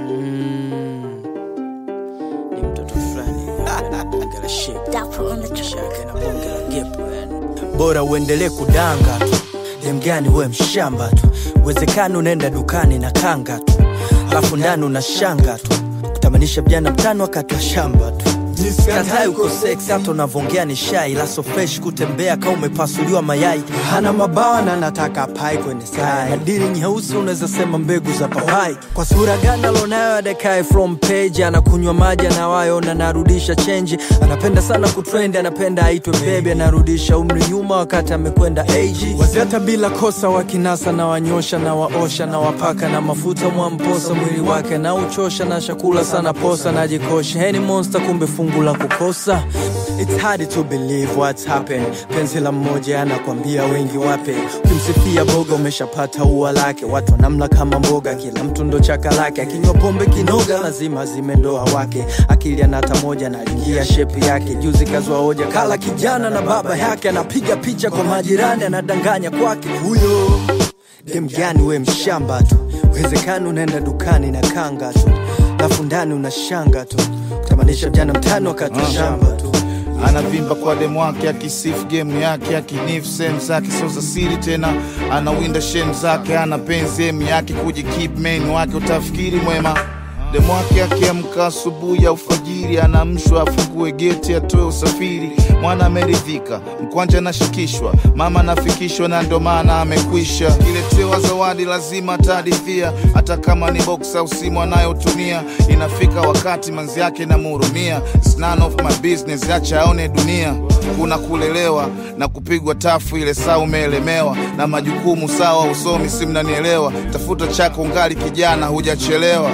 Ni mtoto fulani bonge la shape na bonge la gepo yani. Bora uendelee kudanga tu, dem gani we mshamba tu. Uwezekano unaenda dukani na kanga tu, alafu ndani unashanga tu. Kutamanisha vijana mtano wakati wa shamba tu. Katai uko sex hata unavongea ni shy. La so fresh kutembea kama umepasuliwa mayai. Hana mabawa na nataka pai kwenye sky. Na dili nyeusi unaweza sema mbegu za papai. Kwa sura gani alonayo adekai from page. Anakunywa maji anawayo na narudisha change. Anapenda sana kutrend, anapenda aitwe baby. Anarudisha umri nyuma wakati amekwenda age. Wazeta bila kosa wakinasa na wanyosha na waosha na wapaka na mafuta mwamposa mwili wake na uchosha na shakula sana posa na jikosha. Any monster kumbe fungu la kukosa. It's hard to believe what's happened. Penzi la mmoja anakuambia wengi wape. Ukimsifia boga umeshapata ua lake. Watu wanamla kama mboga, kila mtu ndo chaka lake. Akinywa pombe kinoga lazima zimendoa wake. Akili anata moja na lingia shape yake. Juzi kazwa hoja kala kijana na baba yake. Anapiga picha kwa majirani anadanganya kwake. Huyo dem gani we mshamba tu. Uwezekano unaenda dukani na kanga tu, alafu ndani unashanga tu. Kutamanisha vijana mtano wakati wa shamba tu. Anavimba kwa demu wake, akisifu game yake, akinifu sehemu zake sio za siri tena. Anawinda shame zake, ana penzi emi yake kujikeep main wake utafikiri mwema. Demu wake akiamka asubuhi ya ufajiri, anamshwa afungue geti atoe usafiri. Mwana ameridhika, mkwanja anashikishwa, mama anafikishwa na ndo maana amekwisha. Kiletewa zawadi lazima atadithia, hata kama ni box au simu anayotumia. Inafika wakati manzi yake na mhurumia. It's none of my business, acha aone dunia. Kuna kulelewa na kupigwa tafu ile saa umeelemewa. Na majukumu sawa usomi si mnanielewa. Tafuta chako ngali kijana hujachelewa.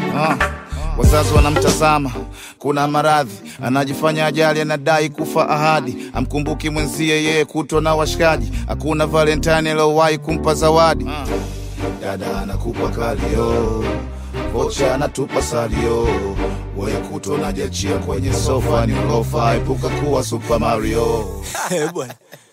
Wazazi wanamtazama, kuna maradhi, anajifanya ajali, anadai kufa ahadi. Amkumbuki mwenzie yeye kutwa na washikaji. Hakuna Valentine alowahi kumpa zawadi. Dada anakupa kalio, vocha anatupa salio. Wewe kutwa unajachia kwenye sofa ni ulofa. Epuka kuwa Super Mario. Bwana